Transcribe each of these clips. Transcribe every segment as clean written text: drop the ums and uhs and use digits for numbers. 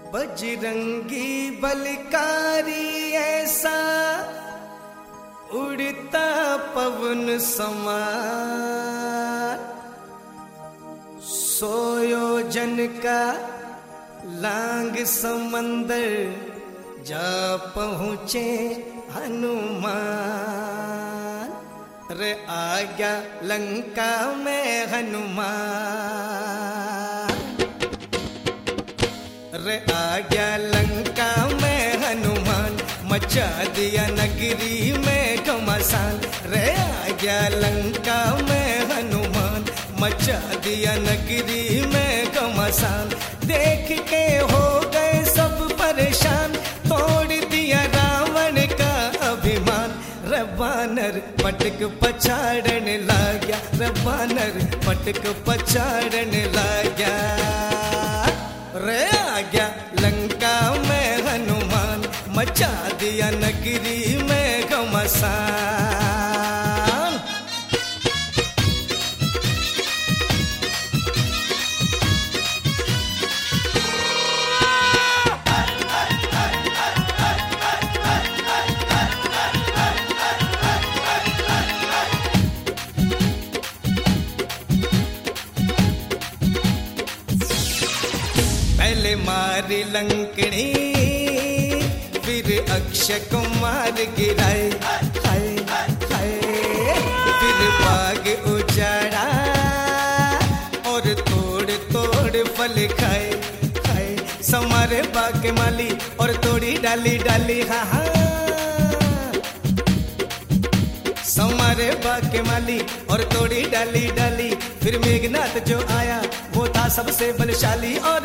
बजरंगी बलकारी ऐसा उड़ता पवन समान, सोयोजन का लांग समंदर जा पहुँचे हनुमान। रे आ गया लंका में हनुमान, रे आ गया लंका में हनुमान, मचा दिया नगरी में घमासान। रे आ गया लंका में हनुमान, मचा दिया नगरी में घमासान। देख के हो गए सब परेशान, तोड़ दिया रावण का अभिमान। रवानर पटक पछाड़ने लगा, रवानर पटक पछाड़ने लगा। रे आ गया लंका में हनुमान, मचा दिया नगरी में घमासान। पहले मारी लंकड़ी फिर अक्षय कुमार गिराए, हाय हाय। फिर बाग उजाड़ा और तोड़ तोड़ फल खाए, हाय। समारे बाग के माली और तोड़ी डाली डाली, हाँ हाँ। समारे बाग के माली और तोड़ी डाली डाली। फिर मेघनाथ जो आया वो था सबसे बलशाली, और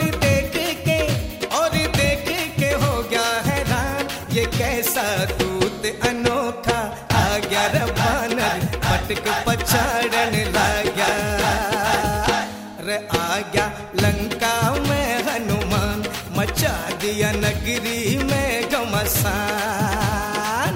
देख के हो गया हैरान, ये कैसा दूत अनोखा आ गया। रवानर पटक पछाड़ने लगा। रे आ गया लंका में हनुमान, मचा दिया नगरी में घमासान।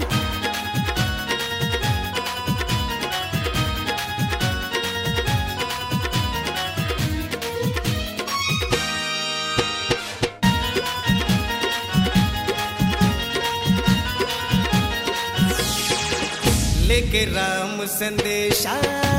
लेके राम संदेशा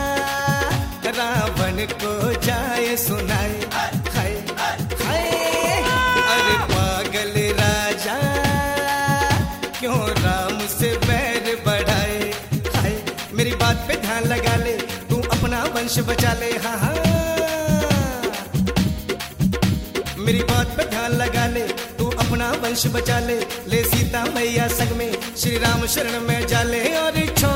रावण को जाए सुनाए, हाय हाय। अरे पागल राजा क्यों राम से बैर बढ़ाए, हाय। मेरी बात पे ध्यान लगा ले, तू अपना वंश बचा ले, हाँ हाँ। मेरी बात पे ध्यान लगा ले, तू अपना वंश बचा ले। ले सीता मैया संग में श्री राम शरण में जाले, और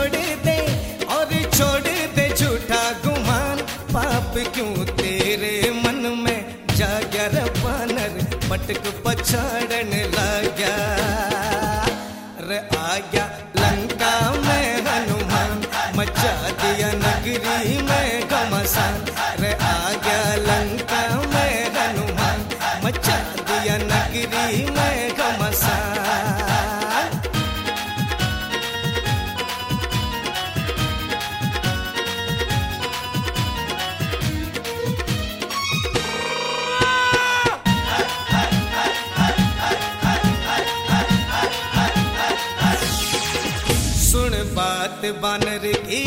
छोड़ दे झूठा गुमान। पाप क्यों तेरे मन में जागा, रवानर पटक पछाड़ने लगा। रे आ गया लंका में हनुमान, मचा दिया नगरी में घमासान। रे आ गया लंका में हनुमान, मचा दिया नगरी में घमासान। सुन बात बानर की,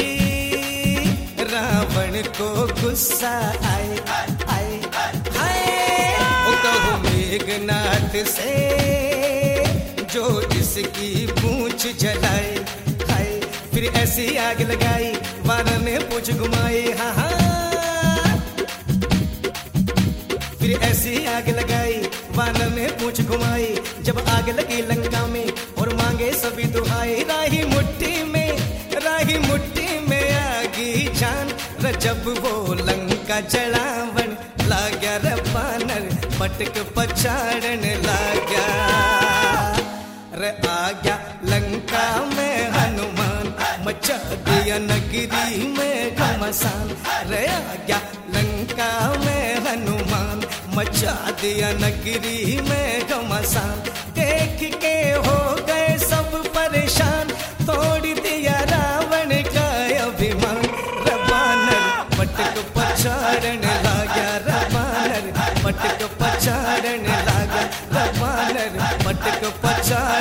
रावण को गुस्सा आए, आए हाय। ओ कहो मेघनाथ से जो इसकी पूंछ जलाए, हाय। फिर ऐसी आग लगाई वानर ने पूंछ घुमाई, हाँ हाँ। फिर ऐसी आग लगाई वानर ने पूंछ घुमाई। जब आग लगी लंका में और मांगे सभी दुहाई, राही मुट्ठी में आगी जान। जब वो लंका जलावन लागा, रवानर पटक पछाड़ने लगा। रे आ गया लंका में हनुमान, मचा दिया नगरी में घमासान। रे आ गया लंका में हनुमान, मचा दिया नगरी में घमासान। देख के हो गए सब परेशान, तोड़ दिया रावण का अभिमान। रवानर पटक पछाड़ने लगा, रवानर पटक पछाड़ने लगा। पछाड़न